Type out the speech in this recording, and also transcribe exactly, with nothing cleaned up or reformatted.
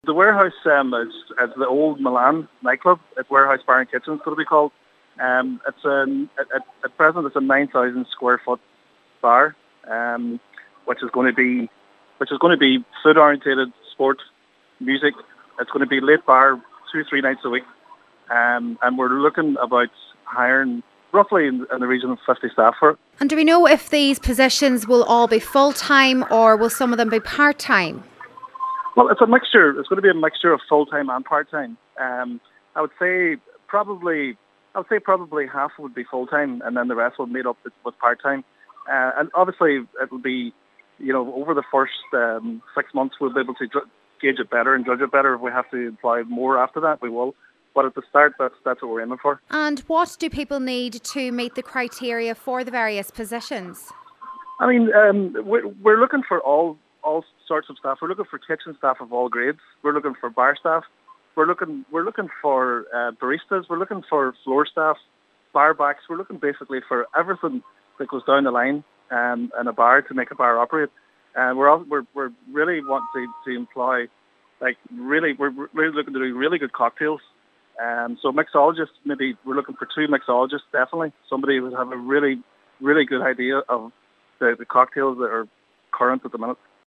The warehouse um, is, is the old Milan nightclub. It's Warehouse Bar and Kitchen, it's going to be called. Um, it's an, at, at present, it's a nine thousand square foot bar, um, which is going to be which is going to be food orientated, sport, music. It's going to be late bar two three nights a week, um, and we're looking about hiring roughly in, in the region of fifty staff for it. And do we know if these positions will all be full time or will some of them be part time? Well, it's a mixture. It's going to be a mixture of full-time and part-time. Um, I would say probably, I would say probably half would be full-time, and then the rest will meet up with, with part-time. Uh, and obviously, it will be, you know, over the first um, six months, we'll be able to ju- gauge it better and judge it better. If we have to employ more after that, we will. But at the start, that's that's what we're aiming for. And what do people need to meet the criteria for the various positions? I mean, um, we're, we're looking for all. all sorts of staff. We're looking for kitchen staff of all grades. We're looking for bar staff. We're looking we're looking for uh, baristas. We're looking for floor staff, bar backs. We're looking basically for everything that goes down the line um, in a bar to make a bar operate. And uh, we're all, we're we're really wanting to, to employ like really we're really looking to do really good cocktails. Um, so mixologists, maybe we're looking for two mixologists definitely. Somebody who would have a really really good idea of the, the cocktails that are current at the minute.